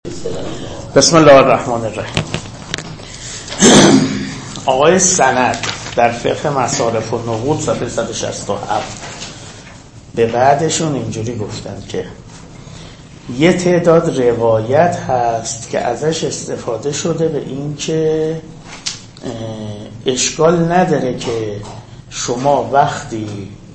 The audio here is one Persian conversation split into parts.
بسم الله الرحمن الرحیم. آقای سند در فقه مصارف و نقود صفحه 167 به بعدشون اینجوری گفتن که یه تعداد روایت هست که ازش استفاده شده به این که اشکال نداره که شما وقتی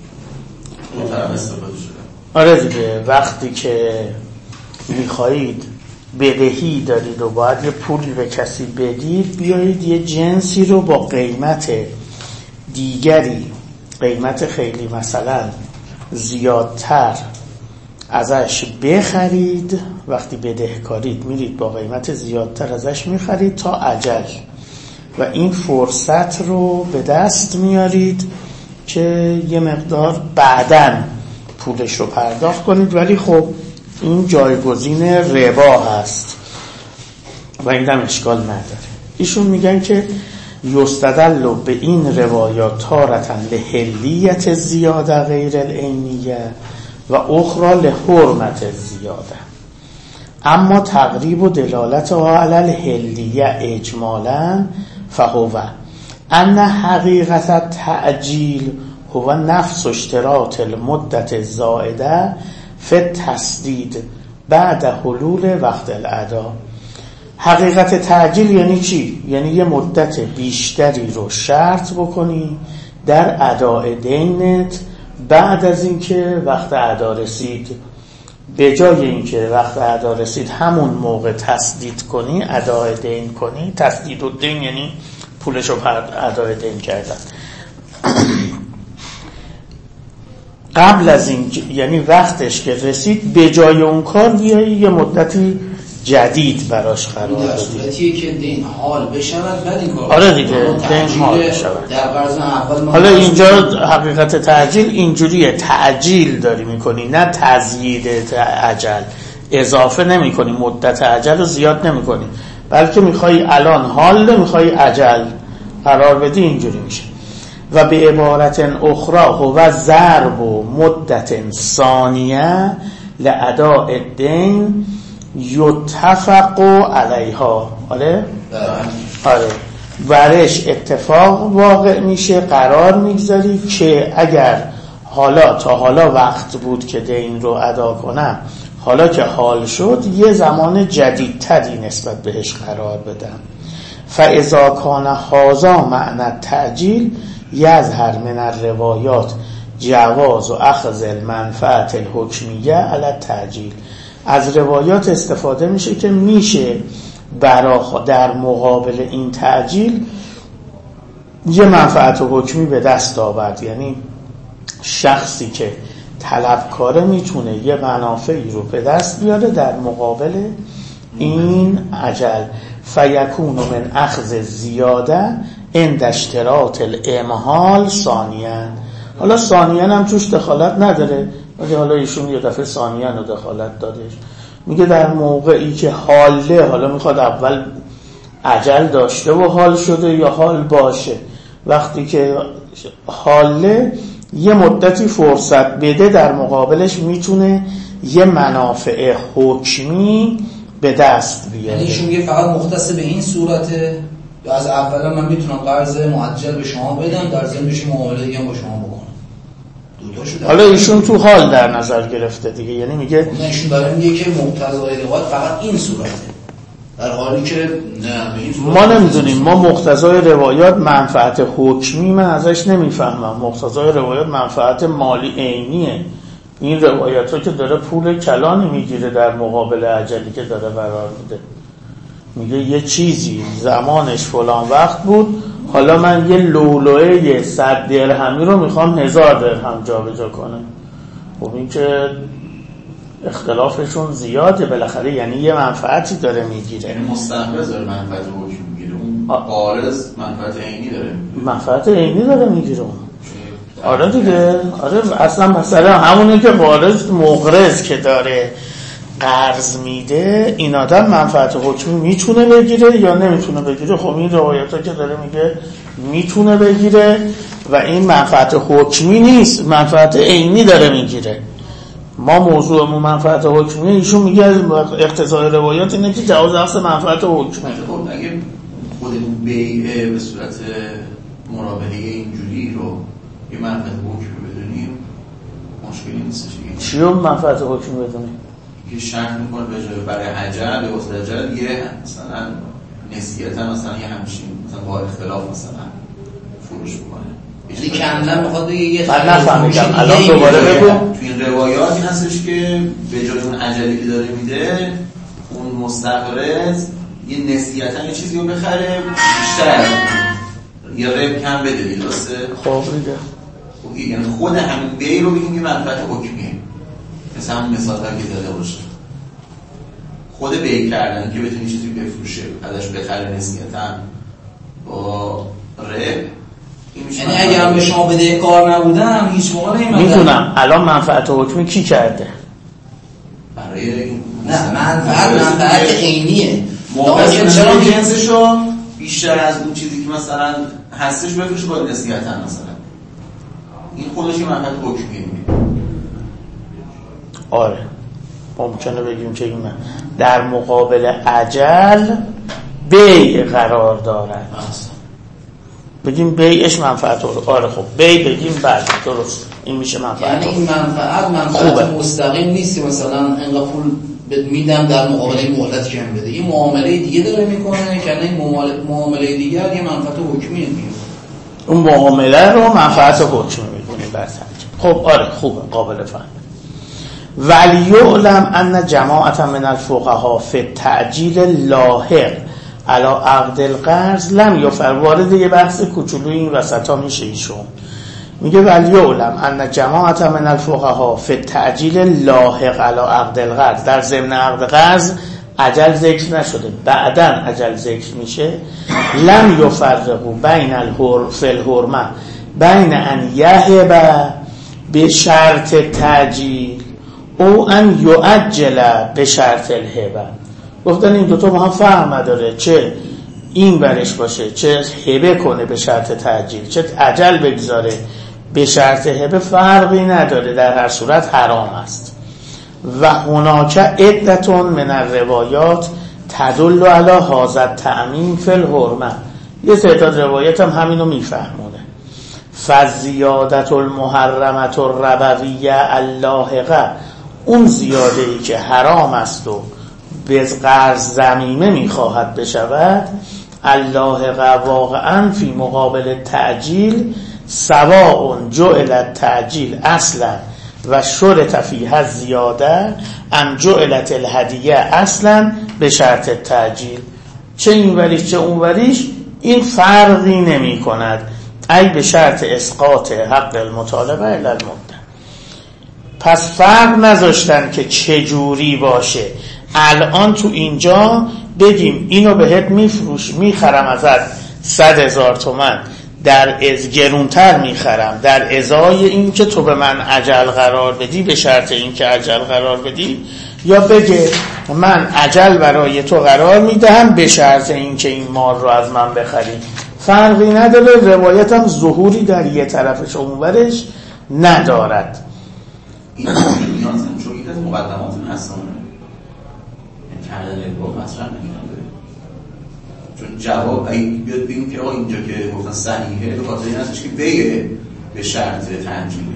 وقتی که میخواهید بدهی دارید و باید یه پولی به کسی بدید، بیایید یه جنسی رو با قیمت دیگری، قیمت خیلی مثلا زیادتر ازش بخرید. وقتی بدهکارید میرید با قیمت زیادتر ازش میخرید تا اجل و این فرصت رو به دست میارید که یه مقدار بعداً پولش رو پرداخت کنید، ولی خب این جایگزین ربا هست و این هم اشکال نداره. ایشون میگن که یستدل به این روایات تارةً لحلیت زیاده غیر العینیه و اخرى لحرمت زیاده، اما تقریب و دلالت علی الحلیه اجمالا فهو ان حقیقت التعجیل هو نفس اشتراط المدت الزائده فی التسدید بعد حلول وقت الادا. حقیقت تعجیل یعنی چی؟ یعنی یه مدت بیشتری رو شرط بکنی در اداء دینت بعد از اینکه وقت ادا رسید، به جای اینکه وقت ادا رسید همون موقع تسدید کنی، اداء دین کنی. تسدید الدین یعنی پولشو اداء دین کردن. قبل از این یعنی وقتش که رسید به جای اون کار بیایی یه مدتی جدید براش قرار بدی. در صورتیه که دین حال بشود بعد این کار. آره دیگه، دین حال بشود. در قرض اول حالا اینجا حقیقت تعجیل اینجوریه، تعجیل داری میکنی نه تزیید اجل، اضافه نمی کنی، مدت اجل رو زیاد نمی کنی، بلکه میخوای الان حال میخوای اجل قرار بدی، اینجوری میشه. و به عبارت اخرى هو ضرب مدت ثانیه لاداء الدین یتفق علیها. آره برش اتفاق واقع میشه، قرار میگذاری که اگر تا حالا وقت بود که دین رو ادا کنم، حالا که حال شد یه زمان جدیدتری نسبت بهش قرار بدم. فاذا کان هذا معنی التعجیل یظهر من الروایات جواز و اخذ المنفعت الحکمیه علی التعجیل. از روایات استفاده میشه که میشه در مقابل این تعجیل یه منفعت حکمی به دست آورد. یعنی شخصی که طلبکاره میتونه یه منافعی رو به دست بیاره در مقابل این اجل. فیکون من اخذ زیاده عند اشتراط الامهال ثانیاً. حالا ثانیاً هم توش دخالت نداره، ولی حالا ایشون یه دفعه ثانیاً رو دخالت دادش. میگه در موقعی که حاله، حالا میخواد اول اجل داشته و حال شده یا حال باشه، وقتی که حاله یه مدتی فرصت بده در مقابلش میتونه یه منافع حکمی به دست بیاره. یعنی ایشون میگه فقط مختص به این صورته، از اولا من میتونم قرض معجل به شما بدم، در ضمن بشه معامله دیگه با شما بکنم. حالا ایشون تو حال در نظر گرفته دیگه، یعنی میگه ایشون داره میگه که مقتضای روایات فقط این صورته، در حالی که نه ما نمیدونیم. ما مقتضای روایات منفعت حکمی من ازش نمیفهمم. مقتضای روایات منفعت مالی عینیه. این روایت ها که داره پول کلانی میگیره در مقابل اجلی که داره قرار میده. میگه یه چیزی زمانش فلان وقت بود، حالا من یه لولوه 100 درهمی رو میخوام 1000 درهم جا به جا کنم. خب این که اختلافشون زیاده بالاخره، یعنی یه منفعتی داره میگیره. یعنی مستحوذ داره منفعت حکم میگیره، اون قارض منفعت عینی داره. منفعت عینی داره میگیره اون. آره دیگه، آره اصلا مثلا همونه که قارض مقرض که داره قرض میده، این آدم منفعت حکمی میتونه بگیره یا نمیتونه بگیره. خب این روایتا که داره میگه میتونه بگیره و این منفعت حکمی نیست، منفعت عینی داره میگیره. ما موضوعمون منفعت حکمیه، ایشون میگه اقتضای روایات اینه که جواز اصل منفعت حکمیه. خب اگه خودمون بیعه به صورت مرابحه اینجوری رو یه منفعت حکمی بدونیم مشکلی نیستش. چی رو منفعت حکمی بدونیم؟ که شرط میکنه به جای برای عجل به واسه عجل یه مثلا نسیتا مثلا یه همچین مثلا با اختلاف مثلا فروش بکنه. یعنی کاملا میخواد یه من نفهمیدم الان دوباره بگو. تو این روایات این هستش که به جای اون عجلی که داره میده اون مستقرض یه نسیتا یه چیزی رو بخره بیشتر از یه رب کم بده. درسته؟ خب دیگه یعنی خود همین بی رو بگیم که منفعت حکمیه، مثل همون مثال که داده باشه خود بی کردن که بتونی چیزی بفروشه ازش بخره نسیتا با رب. یعنی اگر هم به شما بده کار نبودم هیچ موقع نمیدونم. میدونم الان منفعت حکمی کی کرده؟ برای این نه منفعت عینیه. موقعی چرا جنسشو بیشتر از اون چیزی که مثلا هستش بفروشه با نسیتا مثلا این خودش منفعت حکمیه. آره ممکنه بگیم که این در مقابل عجل بیع قرار دارد، بگیم بیعش منفعت رو. آره خب بیع بگیم بعد درست این میشه منفعت. یعنی این منفعت مستقیم نیست مثلا اینقدر پول میدم در مقابله مهلت کم بده، یه معامله دیگه داره میکنه که این معامله دیگر یه منفعت حکمی میگه. اون معامله رو منفعت حکمی میکنیم برسنج. خب آره خوبه قابل فهم. ولیعلم ان جماعت من الفقهاء فی التعجیل لاحق علی عقد القرض لم یفر. وارد یه بحث کوچولوی این وسطا میشه ایشون میگه ولیعلم ان جماعت من الفقهاء فی التعجیل لاحق علی عقد القرض. در ضمن عقد قرض اجل ذکر نشده، بعداً اجل ذکر میشه. لم یفرقوا بین الحرمه بین ان یهب به شرط تعجیل او ان یعجل به شرط الهبه. گفتن این دوتا با هم فرق نداره، چه این برش باشه چه هبه کنه به شرط تعجیل، چه عجل بگذاره به شرط هبه، فرقی نداره، در هر صورت حرام است. و هناک عدتون من الروایات تدل علی هذا التعمیم فی الحرمه. یه تعداد روایت هم همینو میفهمونه. فزیادت المحرمت الربویه اللاحقه، اون زیاده ای که حرام است و به قرض ضمیمه میخواهد بشود، اللاحقه واقعا فی مقابل تعجیل سواء جعل التعجیل اصلا و شرط فیها زیاده ام جعلت الهدیه اصلا به شرط تعجیل. چه این وریش چه اون وریش این فرقی نمی کند، ای به شرط اسقاط حق المطالبه الی المبدأ. پس فرق نذاشتن که چجوری باشه. الان تو اینجا بگیم اینو بهت میخرم ازت 100,000 تومان، در از گرونتر میخرم در ازای این که تو به من اجل قرار بدی، به شرط این که اجل قرار بدی، یا بگه من اجل برای تو قرار میدهم به شرط این که این مال رو از من بخری. فرقی نداره، روایت هم ظهوری در یه طرفش اونورش ندارد. این نیاز چون یک از مقدمات هستن کردن با مطرح نمی‌کنه، چون جواب اگه بیاد بگیم که آقا اینجا که گفتن صحیحه به خاطر این هستش که بیه به شرط تنجیله،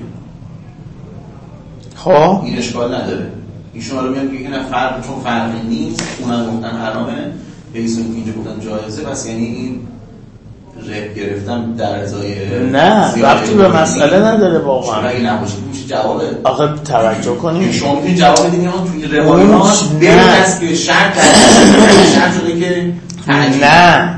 خب این اشکال نداره. این شما رو میاد که نه فرق، چون فرقی نیست اونم گفتن حرامه بیسون که اینجا گفتن جایزه، پس یعنی این رب گرفتم در ازای نه وقتی به مسئله نداره واقعا. اگه نباشه میشه جواب. آخه توجه کنیم شما میتونید جواب بدین اون توی روایات به دست که شرط شده که نه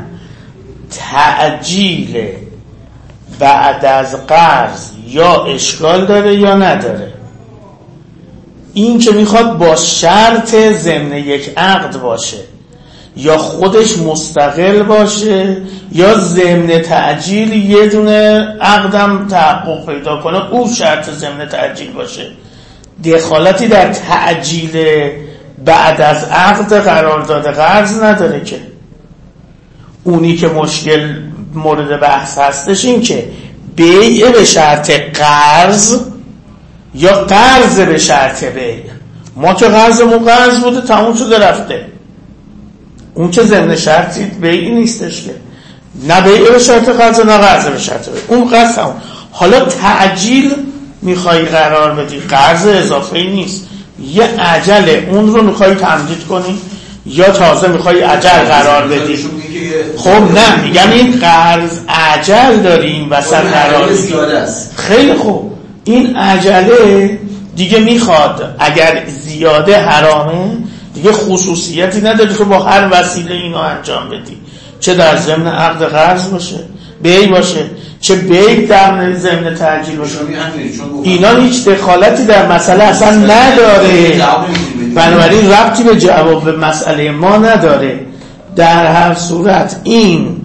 تعجیل بعد از قرض یا اشکال داره یا نداره. این که میخواد با شرط ضمن یک عقد باشه یا خودش مستقل باشه یا ضمن تعجیل یه دونه عقدم تحقق پیدا کنه او شرط ضمن تعجیل باشه، دخالتی در تعجیل بعد از عقد قرارداد قرض نداره. که اونی که مشکل مورد بحث هستش این که بیع به شرط قرض یا قرض به شرط بیع. ما که قرضمون قرض بوده تموم شده رفته، اون که ضمن شرطی بیعی نیستش که، نه بیع به شرط قرض نه قرض به شرط بیع، اون قرض تموم. حالا تعجیل میخوای قرار بدی، قرض اضافه نیست، یه عجل اون رو میخوای تمدید کنی یا تازه میخوای عجل قرار بدی. خب نه، میگم این قرض عجل داری این وسط قرار بدی. خیلی خوب، این عجله دیگه میخواد اگر زیاده حرامه دیگه خصوصیتی نداره که با هر وسیله اینو انجام بدی، چه در ضمن عقد قرض باشه، بیع باشه، چه بیع در ضمن تعجیل باشه. اینا هیچ دخالتی در مسئله اصلا نداره، بنابراین ربطی به جواب مسئله ما نداره. در هر صورت این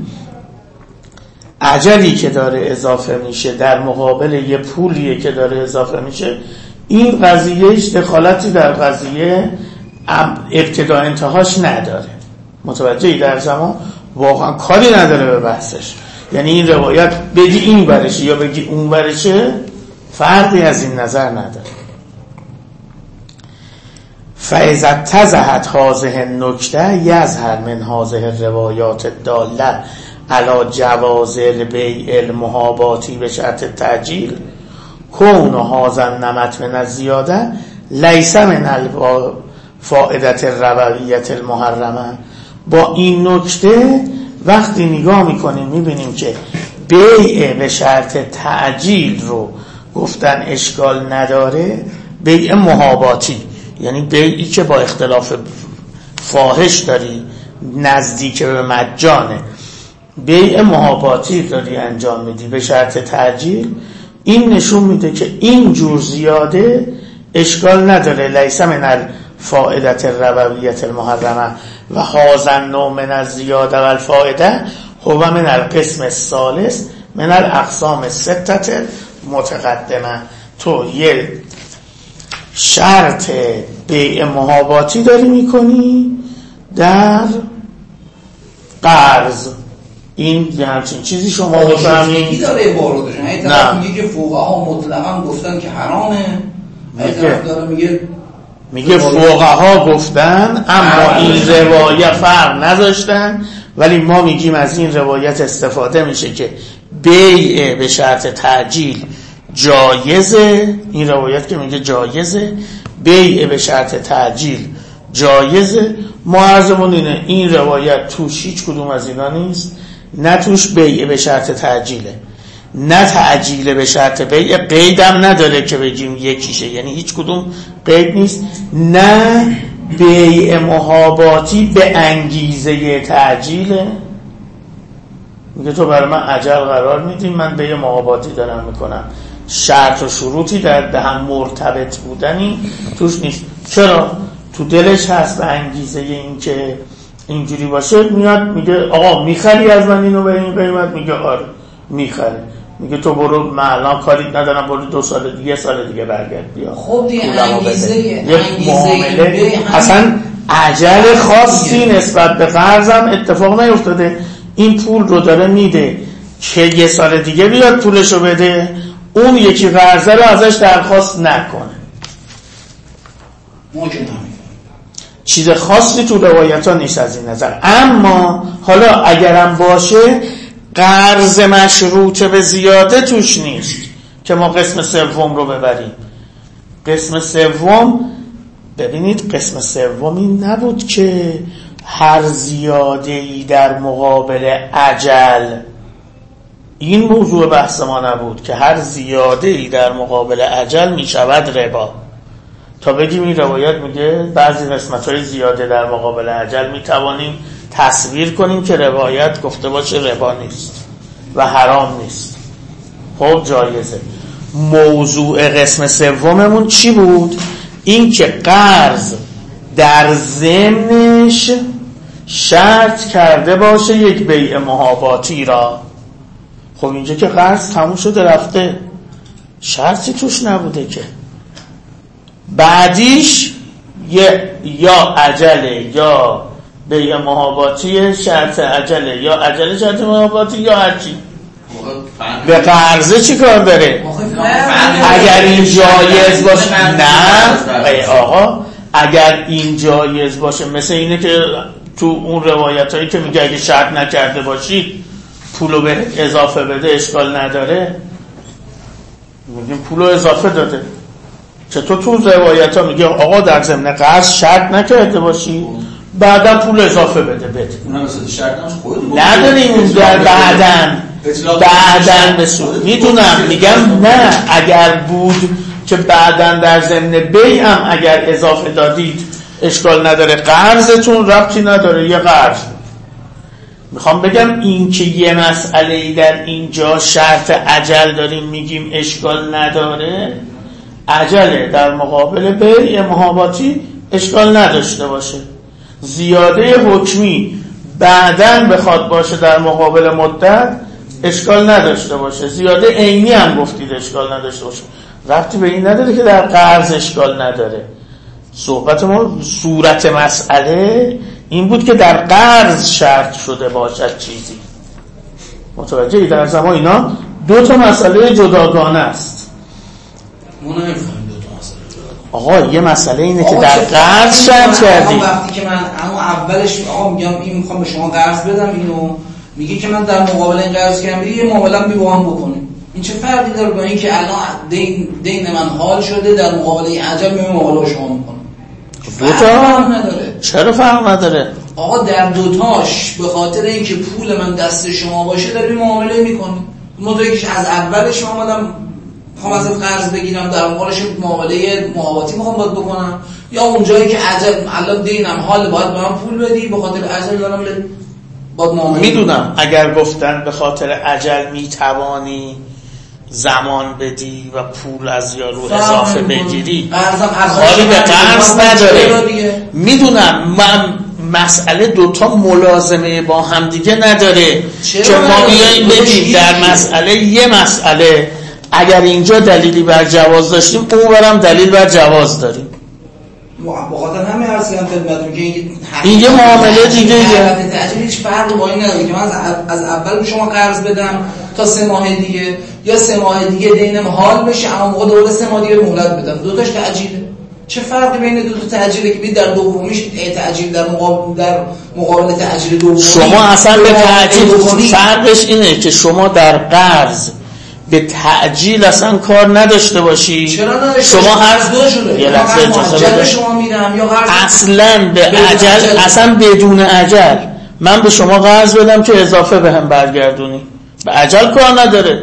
اجلی که داره اضافه میشه در مقابل یه پولیه که داره اضافه میشه، این قضیه هیچ دخالتی در قضیه ابتدا انتهاش نداره. متوجهی؟ در زمان واقعا کاری نداره به بحثش. یعنی این روایت بگی این برشه یا بگی اون برشه فرقی از این نظر نداره. فاذا اتضحت هذه النکته یظهر من هذه الروایات الداله علی جواز البیع المحاباتی به شرط تعجیل کون هذا النمط من الزیاده لیس من الفائده الربویه المحرمه. با این نکته وقتی نگاه میکنیم میبینیم که بیع به شرط تعجیل رو گفتن اشکال نداره، بیع محاباتی یعنی بیعی که با اختلاف فاحش داری نزدیک به مجانه، بیع محاباتی داری انجام میدی به شرط تعجیل، این نشون میده که این جور زیاده اشکال نداره. لیس من الفائده الربویه المحرمه و هذا النوع من الزیاده و الفائده هو من القسم الثالث من الاقسام السته متقدمه. تو یه شرط بیع محاباتی داری میکنی در قرض، این همچین چیزی شما بفهمید داره واردش. این طرف میگه که فقها مطلقاً گفتن که حرامه، این طرف داره میگه فقها گفتن اما این روایت فرق نداشتن، ولی ما میگیم از این روایت استفاده میشه که بیع به شرط تعجیل جایزه. این روایت که میگه جایزه، بیع به شرط تعجیل جایزه. ما عرضمون اینه این روایت توش هیچ کدوم از اینا نیست، نه توش بیع به شرط تعجیله نه تعجیل به شرط بیع، قیدم نداره که بگیم یکیشه، یعنی هیچ کدوم قید نیست، نه بیع محاباتی به انگیزه تعجیله. میگه تو برای من اجل قرار میدی، من بیع محاباتی دارم میکنم، شرط و شروطی در هم مرتبط بودنی توش نیست. چرا؟ تو دلش هست به انگیزه این که اینجوری باشه، میاد میگه آقا میخری از من اینو به این قیمت؟ میگه آره میخره. میگه تو برو، من الان کاری ندارم، برو 2 سال دیگه، سال دیگه برگرد بیا. خب دیگه انگیزه اصلا عجل خاصی نسبت به قرضم اتفاق نیفتاده. این پول رو داره میده که یه سال دیگه بیاد پولشو بده، اون یکی قرضه رو ازش درخواست نکنه. ممکنه چیز خاصی تو روایت ها نیست از این نظر. اما حالا اگرم باشه قرض مشروط به زیاده توش نیست که ما قسم سوم رو ببریم. قسم سوم، ببینید قسم سوم این نبود که هر زیاده‌ای در مقابل اجل، این موضوع بحث ما نبود که هر زیاده‌ای در مقابل اجل می شود ربا. تا بگیم این روایت میگه بعضی قسمت‌های زیاده در مقابل اجل می توانیم تصویر کنیم که روایت گفته باشه ربا نیست و حرام نیست، خب جایزه. موضوع قسم سوممون چی بود؟ این که قرض در ضمنش شرط کرده باشه یک بیع محاباتی را. خب اینجا که قرض تموم شده رفته، شرطی توش نبوده که بعدیش یا عجله یا بیع محاباتی شرط عجله یا عجله شرط محاباتی یا هرچی. به قرضه چی کار داره؟ اگر این جایز باشه نه آقا، اگر این جایز باشه مثل اینه که تو اون روایت هایی که میگه اگه شرط نکرده باشی پولو به اضافه بده اشکال نداره، میگیم پولو اضافه داده. چطور تو روایت ها میگه آقا در ضمن قرض شرط نکرده باشی بعدا پول اضافه بده اونم مثل شرط نداریم اون در بعدن بسود میدونم میگم نه، اگر بود که بعدن در ضمن بیع هم اگر اضافه دادید اشکال نداره، قرضتون ربطی نداره، یه قرض. میخوام بگم این که یه مسئله در اینجا شرط عجل داریم میگیم اشکال نداره، عجله در مقابل بیع محاباتی اشکال نداشته باشه، زیاده حکمی بعدن بخواد باشه در مقابل مدت اشکال نداشته باشه، زیاده عینی هم گفتید اشکال نداشته باشه، ربطی به این نداره که در قرض اشکال نداره. صحبت ما صورت مسئله این بود که در قرض شرط شده باشد چیزی. متوجهی؟ در زمان اینا دو تا مسئله جداگانه است. ما نمی‌فهمیم دو تا مسئله جداگانه. آقا یه مسئله اینه که در قرض شرط کردی. وقتی که من اما اولش آقا میگم این میخوام به شما قرض بدم، اینو میگه که من در مقابل این قرض کردم یه معامله بی با هم بکنیم. این چه فرقی داره با اینکه الان دین من حال شده در مقابل این عجل میام معامله با شما میکنم؟ فرق نداره. چرا فرق نداره؟ آقا در دوتاش به خاطر اینکه پول من دست شما باشه داریم معامله میکنیم. موضوعی که از اولش من اومدم میخوام ازت قرض بگیرم در مقابلش معامله محاباتی میخوام باید بکنم، یا اونجایی که عجل الان دینم حال باید به من پول بدی به خاطر عجل دارم باید معامله. میدونم اگر گفتن به خاطر عجل میتوانی زمان بدی و پول از یارو اضافه بگیری، حالی به قرض نداره. میدونم من مسئله دوتا ملازمه با هم دیگه نداره که ما بیاییم بگیم در مسئله یه مسئله اگر اینجا دلیلی بر جواز داشتیم اونورم دلیل بر جواز داریم. بخاطر همین عرض کردم خدمتتون که این یه معامله دیگه تعجیل هیچ فرقی با این نداره که من از اول به شما قرض بدم تا 3 ماه دیگه یا 3 ماه دیگه دینم حال بشه اما موقع دوباره 3 ماه دیگه مهلت بدم، دوتاش تعجیله. چه فرقی بین دو تا تعجیله که در دومیش تعجیل در مقابل تعجیل دوم شما اصلا به تعجیل فرقش اینه که شما در قرض به تعجیل اصلا کار نداشته باشی. چرا نداشته؟ شما هر دو شده یه لحظه اجازه بده. شما میدم یا قرض اصلا به عجل اصلا بدون عجل من به شما قرض بدم که اضافه بهم برگردونی، به عجل کار نداره.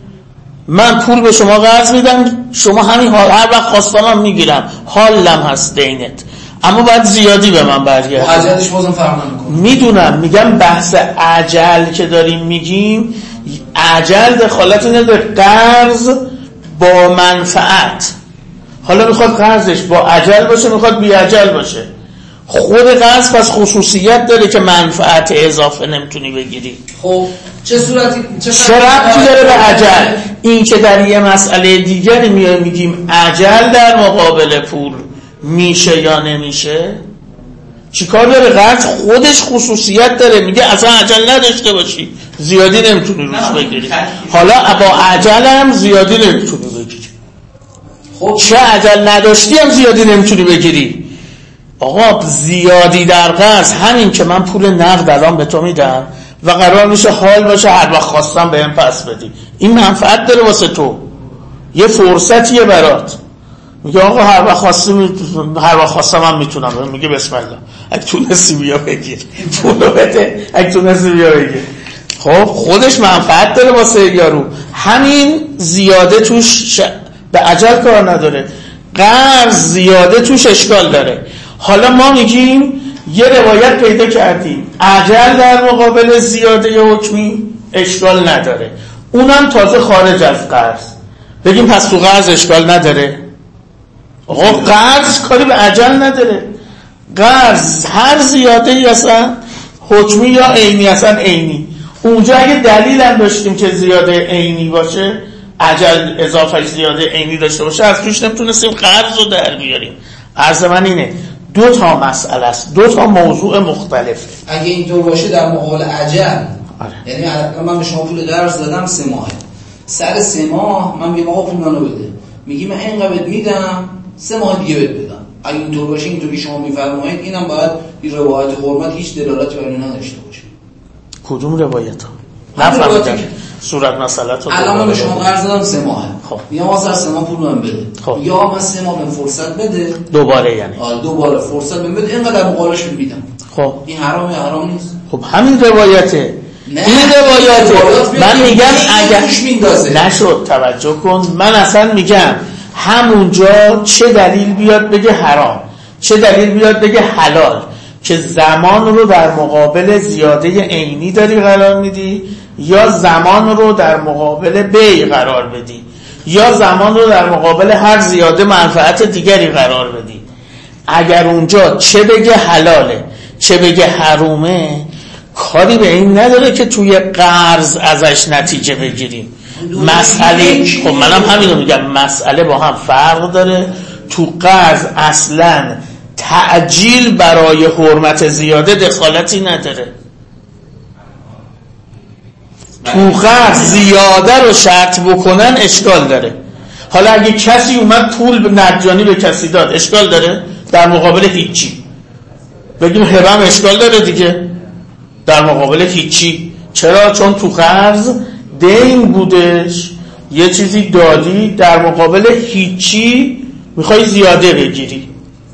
من پول به شما قرض میدم، شما همین حال هر وقت خواستم میگیرم، حالم هست دینت، اما باید زیادی به من برگردونی. عجلش بازم فرق نمیکنه. میدونم، میگم بحث عجل که داریم میگیم، عجل دخالت نداره، قرض با منفعت. حالا میخواد قرضش با عجل باشه، میخواد بی عجل باشه. خود قرض پس خصوصیت داره که منفعت اضافه نمیتونی بگیری. خب چه صورتی چه ربطی داره به عجل؟ این که در یه مسئله دیگری میگیم عجل در مقابل پول میشه یا نمیشه، چیکار داره؟ قرض خودش خصوصیت داره، میگه اصلا عجل نداشته باشی، زیادی نمیتونی روش بگیری. حالا با عجل هم زیادی نمیتونی بگیری. خب چه عجل نداشتی هم زیادی نمیتونی بگیری. آقا زیادی در قرض همین که من پول نقد الان به تو میدم و قرار میشه حال باشه هر وقت خواستم بهم پس بدی، این منفعت داره واسه تو، یه فرصتیه برات. میگه آقا هر وقت خواستم من میتونم. میگه بسم الله، اگه تونستی بیا بگیر پولو بده، اگه تونستی بیا بگیر. خب خودش منفعت داره واسه یارو. همین زیاده توش به عجل کار نداره، قرض زیاده توش اشکال داره. حالا ما میگیم یه روایت پیدا کردیم عجل در مقابل زیاده حکمی اشکال نداره، اونم تازه خارج از قرض. بگیم پس تو قرض اشکال نداره. آقا قرض کاری به عجل نداره، قرض هر زیاده ای اصلا حکمی یا عینی، اصلا عینی. اونجا اگه دلیل هم داشتیم که زیاده عینی باشه، عجل اضافه زیاده عینی داشته باشه، از توش نمیتونستیم قرض رو در بیاریم. عرض من اینه دو تا مسئله است، دو تا موضوع مختلفه. اگه اینطور باشه در مقابل عجل یعنی من به شما پول قرض دادم 3 ماه، سر 3 ماه من میگم آقا پول منو بده، میگی من اینقدر بهت میدم 3 ماه دیگه بهت بدم. اگه اینطور باشه، اینطور که شما میفرمایید، اینم باید این روایت حرمت هیچ دلالتی بر این نداشته باشه. کدوم روایت ها؟ نفهمیدم صورت مسئله تو. الان من به شما قرض دادم 3 ماه، خب یا ما سر 3 ماه پول من بده، خب. یا من 3 ماه بهم فرصت بده دوباره، یعنی دوباره فرصت بهم بده، اینقدر مقابلش میدم. خب این حرامه یا حرام نیست؟ خب همین روایته. نه. این روایته. من میگم اگر نشد توجه کن، من اصلا میگم همونجا چه دلیل بیاد بگه حرام، چه دلیل بیاد بگه حلال، که زمان رو در مقابل زیاده عینی داری قرار میدی، یا زمان رو در مقابل بیع قرار بدی، یا زمان رو در مقابل هر زیاده منفعت دیگری قرار بدی. اگر اونجا چه بگه حلاله چه بگه حرومه، کاری به این نداره که توی قرض ازش نتیجه بگیریم. مسئله، خب منم همینو میگم، مسئله با هم فرق داره. تو قرض اصلا تعجیل برای حرمت زیاده دخالتی نداره. تو قرض زیاده رو شرط بکنن اشکال داره. حالا اگه کسی اومد پول مجانی به کسی داد، اشکال داره؟ در مقابل هیچی بگیم هبم اشکال داره دیگه، در مقابل هیچی. چرا؟ چون تو قرض دین بودش، یه چیزی دادی، در مقابل هیچی میخوای زیاده بگیری،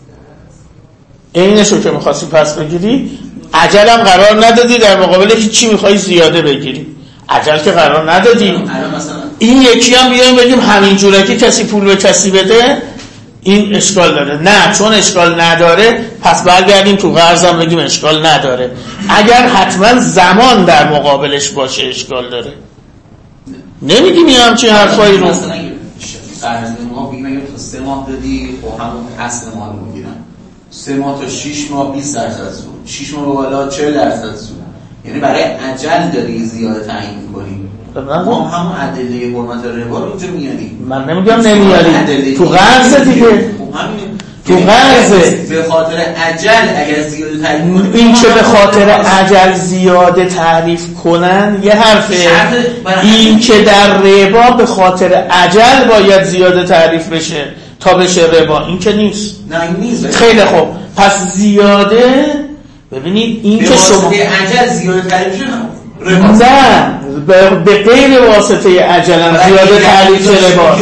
اینشو که میخواستی پس بگیری. عجلم قرار ندادی، در مقابل هیچی میخوای زیاده بگیری. عجل که قرار ندادی. این یکی هم بیایم بگیم همین جوره که کسی پول به کسی بده، این اشکال داره. نه، چون اشکال نداره پس برگردیم تو قرضم بگیم اشکال نداره. اگر حتما زمان در مقابلش باشه اشکال داره. نمیگیم این همچین حرفایی رو. مثلا قرض ما بگیم اگه تو 3 ماه دادی، خب همون اصل ما رو میگیرن. 3 ماه تا 6 ماه 20% سود، 6 ماه بالا 40% سود. یعنی برای عجل داری زیاده تعیین می‌کنی. ما همون ادله حرمت ربا رو اینجا میاریم. من نمیگم نمیاری، تو قرض دیگه. تو قرض به خاطر عجل اگر زیاده تعریف کنن، این که به خاطر عجل زیاده تعریف کنن یه حرفه، این که در ربا به خاطر عجل باید زیاده تعریف بشه تا بشه ربا، این که نیست. نه این نیست. خیلی خوب، پس زیاده ببینید این که شما عجل زیاده تعریف شه نه به غیر واسطه عجلم زیاده تعریف ربا.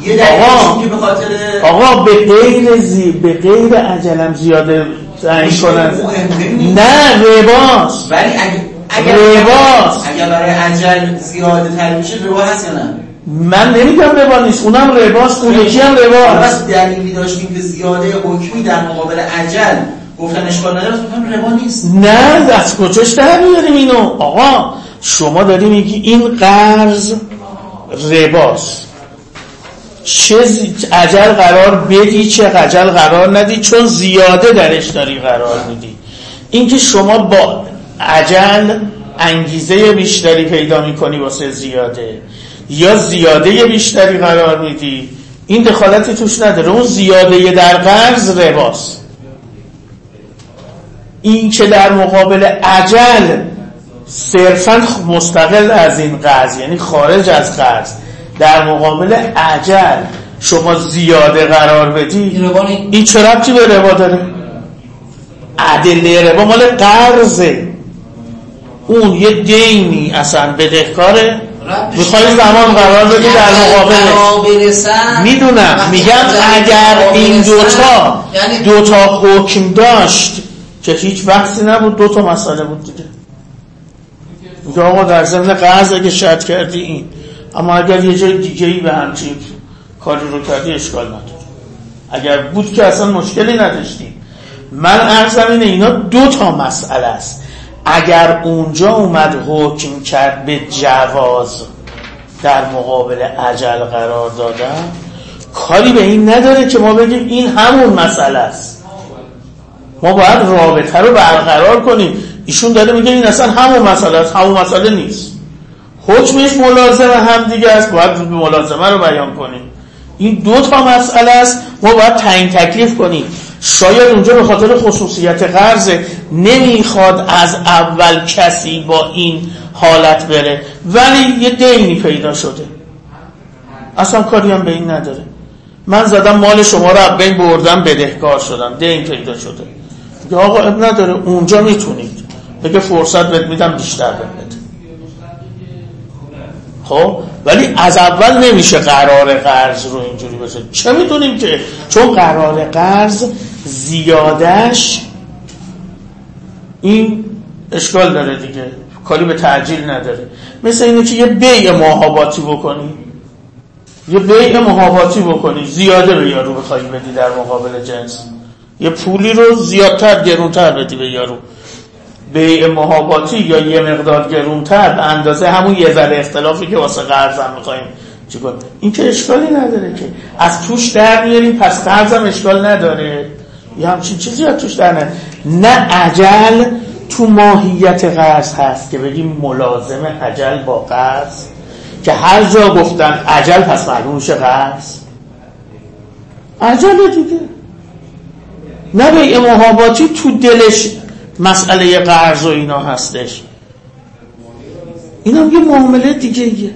آقا به غیر عجلم زیاده تعیین کنن، نه رباست. ولی اگر برای عجل زیاده تعریف شه ربا هست یا نه؟ من نمیگم ربا نیست، اونم رباست، اون یکی هم رباست. بس دلیلی داشتیم که زیاده حکمی در مقابل عجل گفتن اشکال نداره، گفتم ربا نیست. نه، از کجاش در میاریم اینو؟ آقا شما داری میگی این قرض رباست، چه عجل قرار بدی چه عجل قرار ندی، چون زیاده درش داری قرار میدی. این که شما با عجل انگیزه بیشتری پیدا میکنی واسه زیاده، یا زیاده بیشتری قرار میدی، این دخالتی توش نداره. اون زیاده در قرض رباست. این که در مقابل عجل صرفاً مستقل از این قرض، یعنی خارج از قرض، در مقابل عجل شما زیاده قرار بدی، این چه ربطی به ربا داره؟ ادله ربا مال قرضه، اون یه دینی اصلا بدهکاره، میخوای زمان قرار بدی در مقابلش. میدونم، میگم اگر این دوتا حکم داشت که هیچ وقتی نبود، 2 مسئله بود دیگه. میگه آقا در ضمن قرض اگه شرط کردی این، اما اگر یه جای دیگه‌ای به همچین کاری رو کردی اشکال نداره. اگر بود که اصلا مشکلی نداشتیم. من عرضم اینه اینا 2 مسئله است. اگر اونجا اومد حکم کرد به جواز در مقابل عجل قرار دادن، کاری به این نداره که ما بگیم این همون مسئله است. ما باید رابطه رو برقرار کنیم. ایشون داره میگه این اصلا همون مسئله است، همون مسئله نیست. حکمش ملازمه هم دیگه است، باید ملازمه رو بیان کنیم. این 2 مسئله است، ما باید تعیین تکلیف کنیم. شاید اونجا به خاطر خصوصیت قرض نمیخواد از اول کسی با این حالت بره، ولی یه دینی پیدا شده، اصلا کاری هم به این نداره. من زدم مال شما رو از بین بردم، بدهکار شدم، دین پیدا شده. یا آقا اب نداره، اونجا میتونید بگه فرصت بهت میدم بیشتر بده. خب ولی از اول نمیشه قرار قرض رو اینجوری بشه. چه میدونیم که چون قرار قرض زیادش این اشکال داره دیگه، کاری به تعجیل نداره. مثل اینه که یه بیع محاباتی بکنی، یه بیع محاباتی بکنی، زیاده به یارو بخوای بدی در مقابل جنس، یه پولی رو زیادتر گرونتر بدی به یارو. بیع محاباتی یا یه مقدار گرونتر به اندازه همون یه ذره اختلافی که واسه قرض هم میخوایم چیکار، این که اشکالی نداره که از توش در میاریم، پس قرض هم اشکال نداره، یا همچین چیزی از توش در نه. نه عجل تو ماهیت قرض هست که بگیم ملازم عجل با قرض، که هر جا گفتن عجل پس معلوم میشه قرض عجل دیگه. نه بیع محاباتی تو دلش مسئله قرض و اینا هستش، این هم یه معامله دیگه ایه.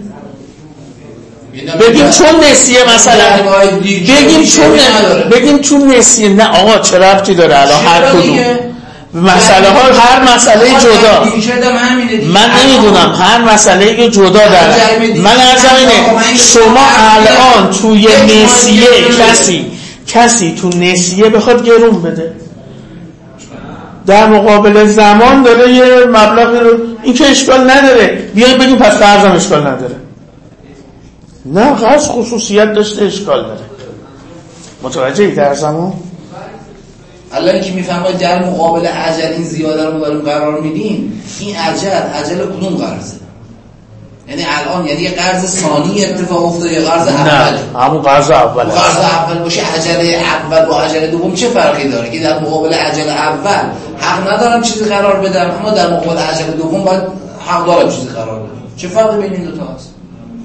بگیم چون نسیه مثلا، بگیم چون نسیه، نه آقا چه ربطی داره الان هر کدوم مسئله ها، هر مسئله جدا، من نمیدونم هر مسئله جدا داره. من ارزم اینه شما الان توی نسیه کسی تو نسیه بخواد گرون بده، در مقابل زمان داره یه مبلغی رو، این که اشکال نداره، بیایم بگیم پس قرضم اشکال نداره. نه، قرض خصوصیت داشته، اشکال داره. متوجهی در زمان؟ الان که میفهمید در مقابل عجل این زیاده رو داریم قرار میدیم، این عجل کدوم قرضه؟ یعنی الان یعنی یه قرض ثانی اتفاق افتاده یا قرض اول؟ نه، همون قرض اول. قرض اول باشه، عجل اول با عجل دوم چه فرقی داره؟ که در مقابل عجل اول حق ندارم چیزی قرار بدم، اما در مقابل عجل دوم باید حق دارم چیزی قرار بدم. چه فرقی بین این دو تا هست؟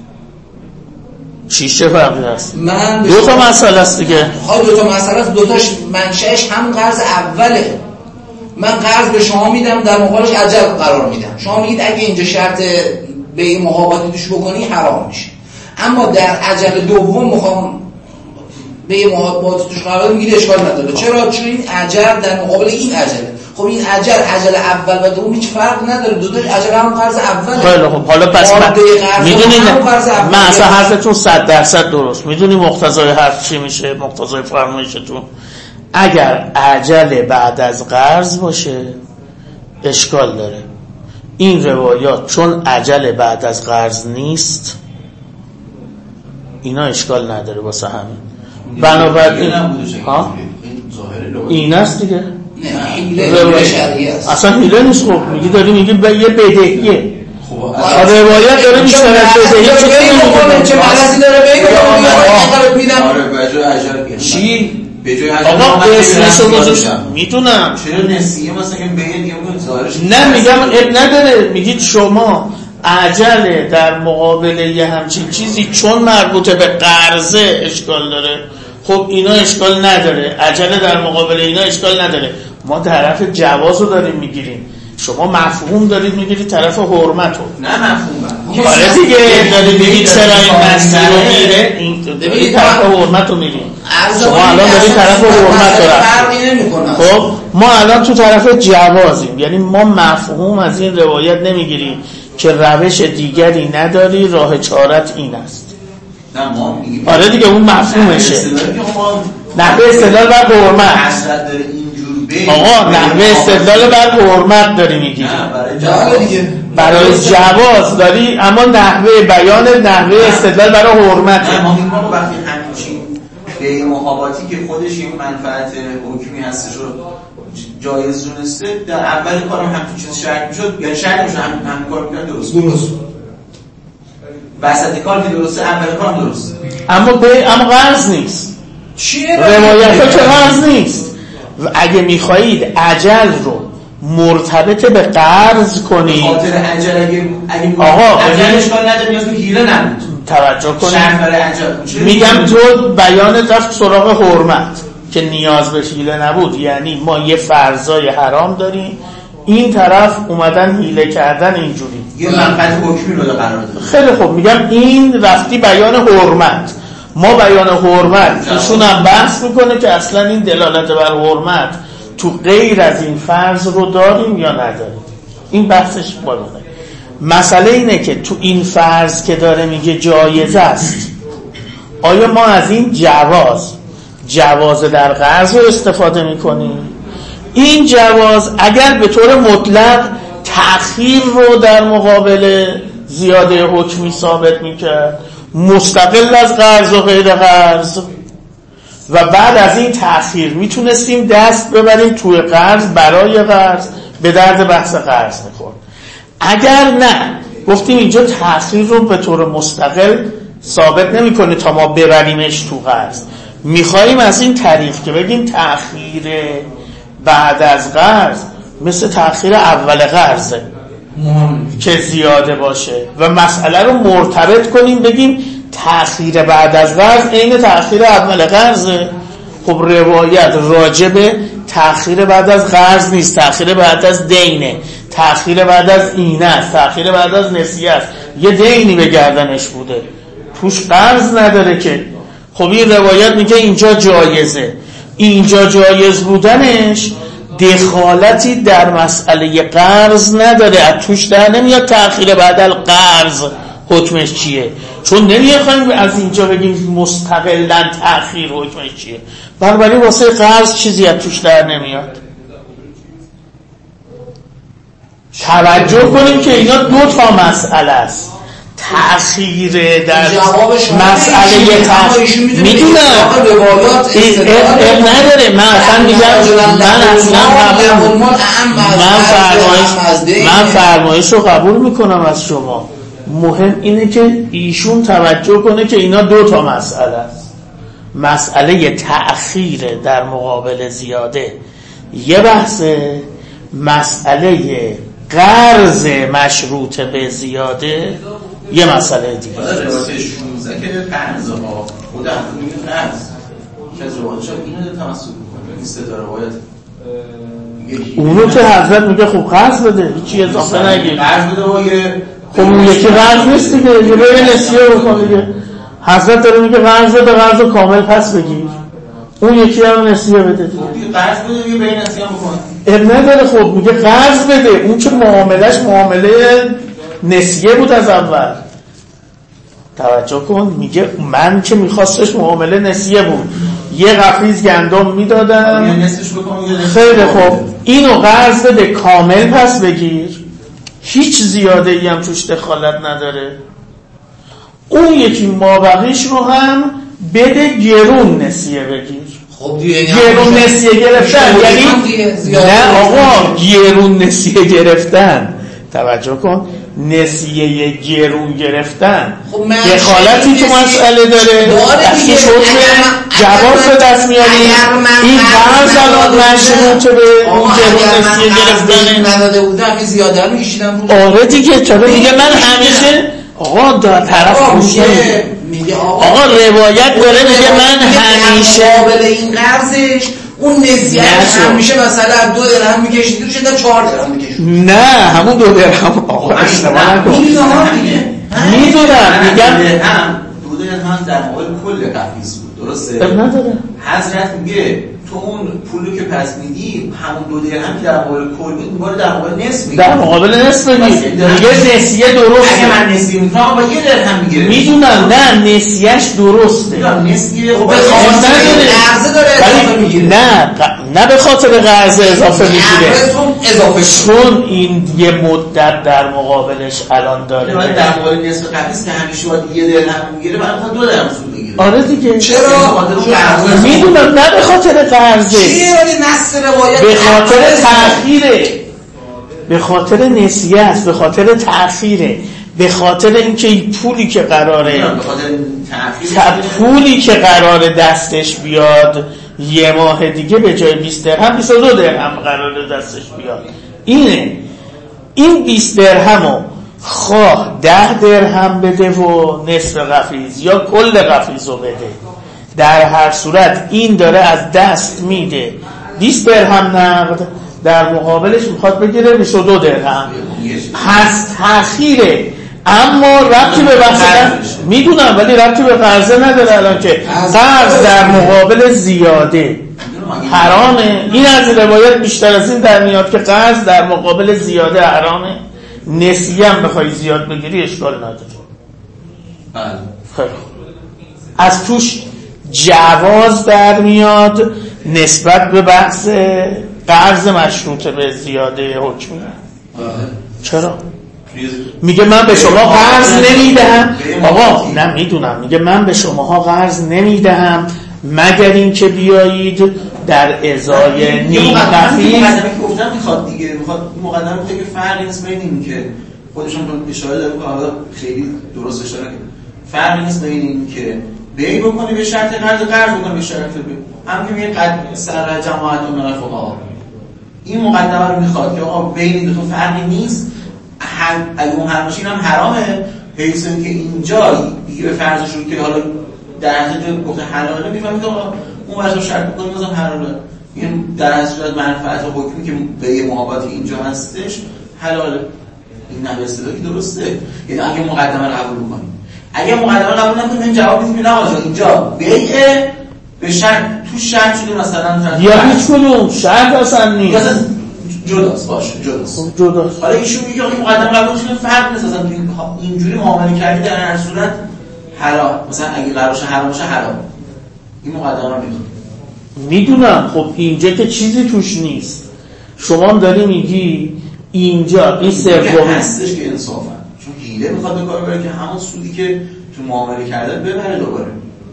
چه فرقی هست؟ دو تا مسئله است دیگه. دو تا مسئله است، دو تاش منشأش هم قرض اوله. من قرض به شما میدم، در مقابلش عجل قرار میدم. شما میگید اگه اینجا شرط به محاباتی توش بکنی حرام میشه، اما در عجل دوم میخوام به محاباتی توش قرار بدم، میگید اشکال نداره. چرا؟ چون این عجل در مقابل این عجله. خب این عجل اول و دوم هیچ فرق نداره، دو تا عجل هم قرض اوله. خیلی خب، حالا پس میدونید من اصلا حرفتون 100% درست. میدونی مقتضای حرف چی میشه؟ مقتضای فرمایشتون اگر عجل بعد از قرض باشه اشکال داره. این روایات چون عجل بعد از قرض نیست اینا اشکال نداره واسه همین. بنابراین این است دیگه. نه، حیله شرعی است. اصلا حیله نیست. خب میگی داری میگی یه بدهیه. خب روایت داره میشترد بدهیه چه معنی داره بگم؟ آره بجای عجل چی؟ آقا اسمشو گذاشتم میدونم. چرا نسیه مثلا این بیان یه ظاهرش نه میگم اب نداره. میگید شما عجله در مقابل یه همچین چیزی چون مربوطه به قرضه اشکال داره. خب اینا اشکال نداره، عجله در مقابل اینا اشکال نداره. ما طرف جواز رو داریم میگیریم، شما مفهوم دارید میگیرید طرف حرمت رو. نه مفهوم آره دیگه دارید میگید چرا این مسئله رو میره این طرف حرمت رو میریم. شما الان دارید طرف حرمت رو رفتید. خب ما الان تو طرف جوازیم، یعنی ما مفهوم از این روایت نمیگیریم که روش دیگری نداری، راه چارت این است. آره دیگه اون مفهومشه. نحوه استدلال بر حرمت. آقا نحوه استدلال بر حرمت داری میگی. برای جواز داری، اما نحوه بیان نحوه استدلال برای حرمت. ما میگیم وقتی همچین به محاباتی که خودش یک منفعت حکمی هستش رو جایز دونسته، در اول کارم همچین چیز شرط میشد، یعنی شرط میشد همین کار میکنه درست. وسط کار که درسته، اول کار درسته، اما قرض نیست. چیه؟ روایت ها که قرض نیست. اگه میخواهید عجل رو مرتبط به قرض کنید، خاطر عجل اگه آقا عجل اشکال نداره، نیاز به حیله نبود. توجه کنید. شرط برای عجل میگم تو بیان رفت سراغ حرمت که نیاز به حیله نبود، یعنی ما یه فرضای حرام داریم، این طرف اومدن حیله کردن اینجوری یه منفعت حکمی رو قرار داد. خیلی خوب، میگم این رفتی بیان حرمت، ما بیان حرمت ایشون هم بحث میکنه که اصلا این دلالت بر حرمت تو غیر از این فرض رو داریم یا نداریم، این بحثش باشه. مسئله اینه که تو این فرض که داره میگه جایز است، آیا ما از این جواز در قرض رو استفاده میکنیم؟ این جواز اگر به طور مطلق تأخیر رو در مقابل زیاده حکمی ثابت میکرد، مستقل از قرض و غیر قرض، و بعد از این تأخیر میتونستیم دست ببریم توی قرض، برای قرض به درد بحث قرض میخورد. اگر نه، گفتیم اینجا تأخیر رو به طور مستقل ثابت نمیکنه تا ما ببریمش تو قرض، میخواییم از این طریق که بگیم تأخیر بعد از قرض مثل تأخیر اول قرضه که زیاده باشه و مسئله رو مرتبط کنیم، بگیم تأخیر بعد از قرض عین تأخیر اول قرضه. خب روایت راجب تأخیر بعد از قرض نیست، تأخیر بعد از دینه، تأخیر بعد از اینه است، تأخیر بعد از نسیه است، یه دینی به گردنش بوده توش قرض نداره که. خب این روایت میگه اینجا جایزه، اینجا جایز بودنش دخالتی در مسئله قرض نداره، از توش در نمیاد تأخیر بعد از قرض حکمش چیه، چون نمیخوایم از اینجا بگیم مستقلاً تأخیر حکمش چیه، بنابراین واسه قرض چیزی از توش در نمیاد. توجه کنیم که اینا دو تا مسئله است، تأخیر در مسئله تأخیر میدونم نداره، من اصلا میگم من فرمایش رو قبول میکنم از شما، مهم اینه که ایشون توجه کنه که اینا دو تا مسئله است، مسئله تأخیر در مقابل زیاده یه بحثه، مسئله قرض مشروط به زیاده یه مسئله دیگه. روایت 16 که قرض ها خود همونی قرض که از روایت شد اینو تمسک میکنه، این سه تا روایت اونو که حضرت میگه خب قرض بده، هیچی اضافه نگیر، قرض بده و یه خب اون یکی قرض نیست دیگه، یه به نسیه بکن دیگه. حضرت داره میگه قرض بده، قرض رو کامل پس بگیر، اون یکی هم نسیه بده دیگه. قرض بده یه به نسیه هم بکن، اب نداره. خب میگه قرض بده، اون که معاملش معامله نسیه بود از اول، توجه کن، میگه من که میخواستش معامله نسیه بود، یه قفیز گندم میدادم، خیلی خوب اینو قرض بده کامل پس بگیر، هیچ زیاده ای هم توش دخالت نداره، اون یکی مابقیش رو هم بده گرون نسیه بگیر. خب دیگه گرون نسیه گرفتن یعنی نه آقا، گرون نسیه گرفتن، توجه کن، نسیه گرون گرفتن خب دخالتی تو مسئله داره، وقتی شد جواز به دست میاری، این قرض الان مشروط به اون گرون نسیه گرفتن نداده بودم، این زیاده رو میشیدم رو. آره دیگه، چرا میگه من همیشه آقا در طرف میگه آقا روایت داره میگه من همیشه مقابل این قرضش اون نسیه همیشه مثلا 2 درهم میکشید روش، انده 4 درهم میکشید. نه همون 2 درهم آقا اشتباه نکن، میدونم میگم هم 2 درهم در مقابل کل قفیس بود، درسته؟ نداره. حضرت میگه تو اون پولو که پس میدی همون 2 درهم که در مقابل کل بود میباره در مقابل نصف میگه، در مقابل نصف میگه نسیه درسته. اگه من نسیه میتونم با 1 درهم میگیره، میدونم نه نسیهش درسته، نسیه به خاطر قرض داره اضافه میگیره، نه به خاطر قرض اضافه میگیره، چون این یه مدت در مقابلش الان داره، در مقابل نصف قفیس که همیشه باید 1 درهم میگیره، برای 2 درهم سود بگیره. آره دیگه، چرا؟ میدونم نه به خاطر قرضه، به خاطر تأخیره، به خاطر نسیه است، به خاطر تأخیره، به خاطر اینکه پولی که قراره پولی که قراره دستش بیاد یه ماه دیگه به جای 20 درهم 22 درهم قراره دستش بیاد، این 20 درهمو خواه 10 درهم بده و نصف قفیز یا کل قفیزو بده، در هر صورت این داره از دست میده 20 درهم نقد، در مقابلش میخواد بگیره 22 درهم. پس تأخیره، اما ربطی به بحث میدونم، ولی ربطی به قرضه نداره. الان که قرض در مقابل زیاده حرامه، این از روایت بیشتر از این در میاد که قرض در مقابل زیاده حرامه. نسیه هم بخوای زیاد بگیری اشکال نداره. از توش جواز در میاد نسبت به بحث قرض مشروط به زیاده حکمی. چرا؟ میگه من به شما قرض نمیدهم. آقا نه میدونم، میگه من به شماها قرض نمیدهم مگر این که بیایید در ازای نیم قفیز. گفتم میخواد دیگه، میخواد مقدمه بگه فرقی نیست بین این که خودشون اشاره داره که حالا خیلی درست اشاره کرد، فرقی نیست بین این که بی بکنی به شرط قرض بکنی به شرط هم که میگه سر جماعت و من فقها این مقدمه رو میخواد که آقا بین دو تا فرقی نیست. اگه اون همشین هم حرامه، حیث که اینجا دیگه به فرض شد که حالا در حضرت گفته حلاله، میفهمید که اون وجه شرط بکنیم مثلا حلاله، این در صورت منفعت و حکمی که به یه محاباتی اینجا هستش حلاله. این نحوه استدلالی درسته. یعنی اگه مقدمه رو قبول بکنیم، اگه مقدمه رو قبول نکنیم جواب میدیم نه آقا اینجا بیعه به شرط تو شرط شده مثلا یا هیچ کدوم شرط اصلا نیست، جداست. باشه جداست. حالا ایشون میگه این مقدمه قبول شده فرق نیست، اصلا اینجوری معامله کردی در هر صورت حرام، مثلا اگه قرار باشه حرام باشه حرام. این مقدمه رو میدونم. خب اینجا که چیزی توش نیست، شما هم داری میگی اینجا این سوم هستش که انصافا چون حیله میخواد به کار بره که همون سودی که تو معامله کرده ببره دوباره.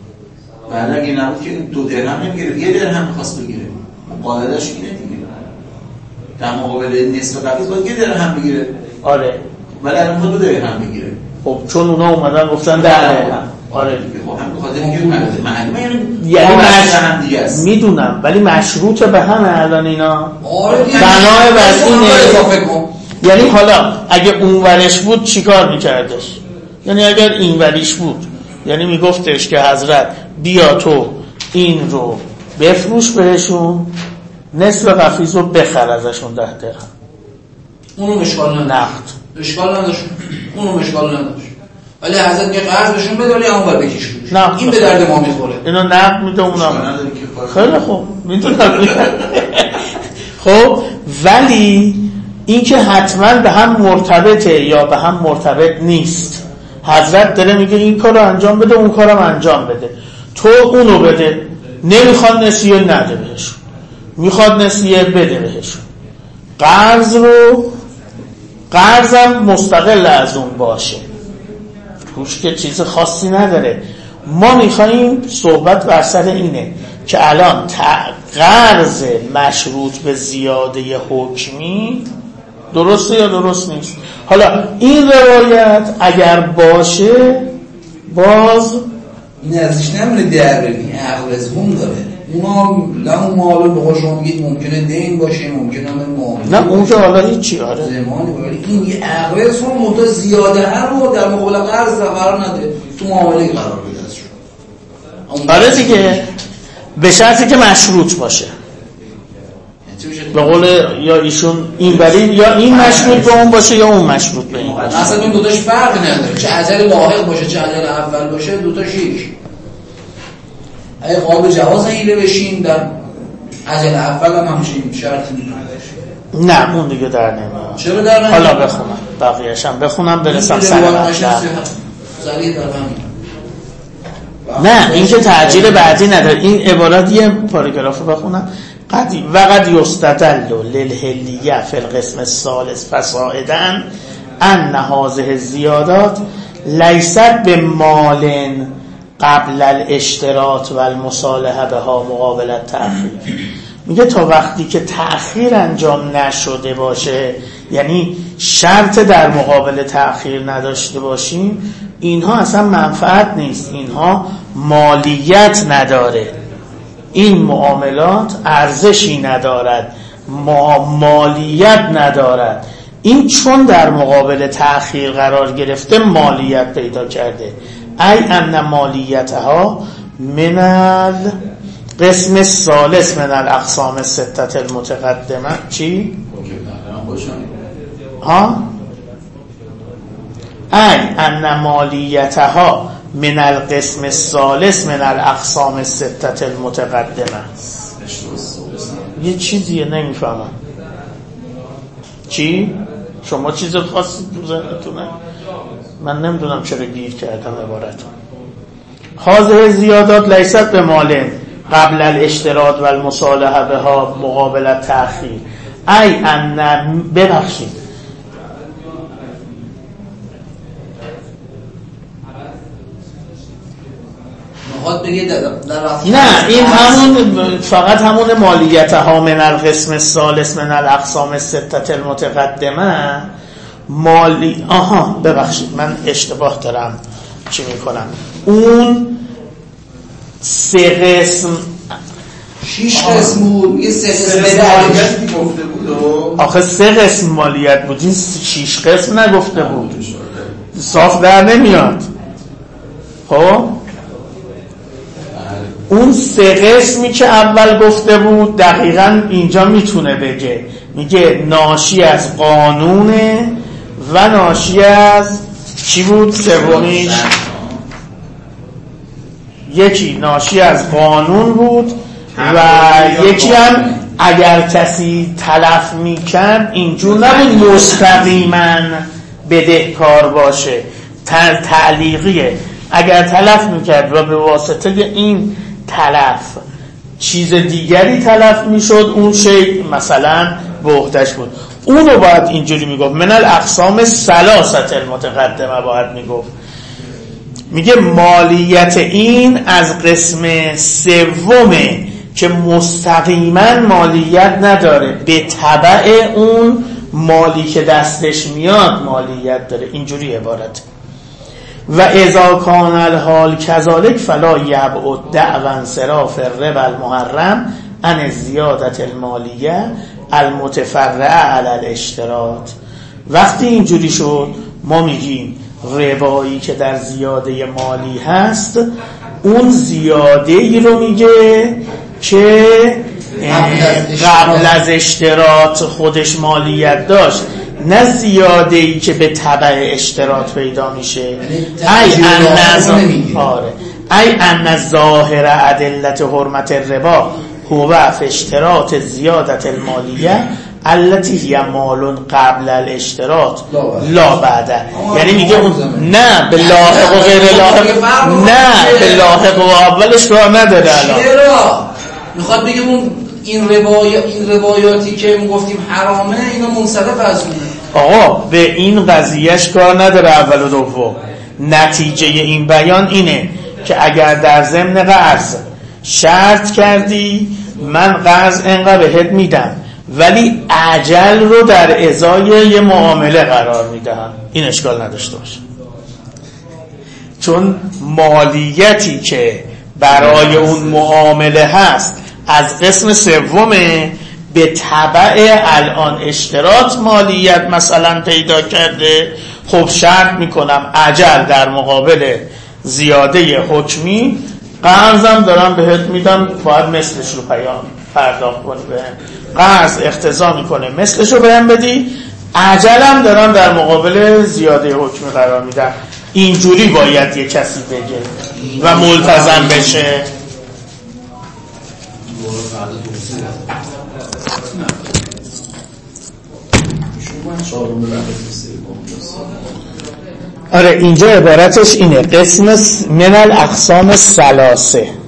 بعد اگه نبود که 2 درهم نمیگیره، 1 درهم میخواست بگیره، قاعده‌اش اینه دیگه. در مقابل نصف قفیز باید 1 درهم بگیره. آره. ولی الان میخواد 2 درهم بگیره. خب چون اونا اومدن گفتن 10 درهم. آره دیگه. خب هم بخاطر اینکه معلومه یعنی هم دیگه است. میدونم ولی مشروط به همه الان اینا. آره دیگه. بنای بر اینه. یعنی حالا اگه اونورش بود چیکار میکردش؟ یعنی اگر اینوریش بود یعنی میگفتش که حضرت بیا تو این رو بفروش بهشون، نصف قفیز رو بخر ازشون 10 درهم. اونو اشکال نداشت. نقد اشکال نداشت. اونو اشکال نداشت. ولی حضرت میگه قرض بهشون بده ولی اونور بکش. این به درد ما میخوره. اینو نقد میده اونم. خیلی خوب. میدونم. خب ولی این که حتما به هم مرتبطه یا به هم مرتبط نیست. حضرت داره میگه این کار رو انجام بده اون کارم انجام بده، تو اونو بده، نمیخواد نسیه نده بهشون، میخواد نسیه بده بهشون. قرضم مستقل از اون باشه، توش که چیز خاصی نداره. ما میخواییم صحبت بر سر اینه که الان قرض مشروط به زیاده حکمی درسته یا درست نیست. حالا این روایت اگر باشه باز این ازش نمیره در ببین عقل از اون داره. اونا لهم مالو به قول شما میگید ممکنه دین باشه، ممکنه معامله نه اون که حالا هیچی. آره زمانی ولی این یه عقل از اون مدت زیاده هر رو در مقابل قرض قرار نده، تو معامله قرار بده ازشون. آره دیگه به شرطی که مشروط باشه. به قول یا ایشون این ولی یا این مشروط به اون باشه یا اون مشروط به این باشه. اصلا این دوتاش فرق نداره، چه اجل لاحق باشه چه اجل اول باشه دوتاش یک. اگه قابل جواز حیله بشین در اجل اول هم همچین شرطی نداره. نه اون دیگه در نمیاد. چرا در نمیاد؟ حالا بخونم بقیه‌اش هم بخونم برسم سر زلیه در همین. نه این که تعجیل بعدی نداره. این عبارت یه پاراگراف رو بخونم. وقد یستدل للحلیه فی القسم الثالث فصاعدا ان هذه الزیادات لیست بمال قبل الاشتراط و المصالحه بها مقابل التأخیر. میگه تا وقتی که تأخیر انجام نشده باشه، یعنی شرط در مقابل تأخیر نداشته باشیم، اینها اصلا منفعت نیست، اینها مالیت نداره، این معاملات ارزشی ندارد، مالیت ندارد. این چون در مقابل تأخیر قرار گرفته مالیت پیدا کرده. ای ان مالیتها من القسم الثالث من الاقسام الستة المتقدمه. چی؟ ها؟ ای ان مالیتها من القسم الثالث من الاقسام الستة المتقدمه. یه چیزیه نمیفهمم. چی؟ شما چیز خاصی تو ذهنتونه؟ من نمیدونم چرا گیر کردم عبارتون. هذه زیادات لیست به مال قبل الاشتراط و المصالحه بها مقابل التأخیر. ای ان ببخشید نه این همون فقط همون مالیت ها من القسم الثالث من الاقسام الستة المتقدمه مالی. آها ببخشید من اشتباه دارم چی میکنم. اون 3 قسم 6 قسم بود. یه 3 قسم مالیت گفته بود. آخه 3 قسم مالیت بود، این 6 قسم نگفته بود. صاف در نمیاد. خب اون 3 قسمی که اول گفته بود دقیقاً اینجا میتونه بگه، میگه ناشی از قانونه و ناشی از چی بود سومیش؟ یکی ناشی از قانون بود و یکی هم اگر کسی تلف میکرد اینجور نبود مستقیما بدهکار باشه، تعلیقیه. اگر تلف میکرد و به واسطه این تلف چیز دیگری تلف میشد اون شی مثلا به عهده‌اش بود. اونو باید اینجوری میگفت من الاقسام الثلاثه المتقدمه باید میگفت. میگه مالیت این از قسم سومه که مستقیما مالیت نداره، به تبع اون مالی که دستش میاد مالیت داره. اینجوری عبارت. و اذا کان الحال کذالک فلا یبعد دعوا انصراف الربا المحرم عن زیادت المالیه المتفرعه علی الاشتراط. وقتی اینجوری شد ما میگیم ربایی که در زیاده مالی هست اون زیاده ای رو میگه که قبل از اشتراط خودش مالیت داشت، نه زیاده ای که به تبع اشتراط پیدا میشه. ای ان ظاهر ادلت حرمت الربا هو فی اشتراط زیادت المالیه التي هي مال قبل الاشتراط لا بعد. یعنی میگه نه به لاحق و غیر لاحق، نه به لاحق و اولش کار نداره. چرا میخواد بگه اون این روایاتی که ما گفتیم حرامه اینا منصرف از اونه؟ آقا به این قضیهش کار نداره اول و دوم. نتیجه این بیان اینه که اگر در ضمن قرض شرط کردی من قرض انقدر بهت میدم ولی اجل رو در ازای یه معامله قرار میدهم، این اشکال نداشته باشه. چون مالیتی که برای اون معامله هست از قسم سومه، به تبع الان اشتراط مالیت مثلا پیدا کرده، خب شرط میکنم اجل در مقابل زیاده حکمی، قرضم دارم بهت میدم باید مثلش رو پرداخت کنی بهم. قرض اقتضا میکنه مثلش رو بهم بدی، اجلم دارم در مقابل زیاده حکمی قرار میدم. اینجوری باید یه کسی بگه و ملتزم بشه. آره اینجا عبارتش اینه، قسم من الاقسام الثلاثه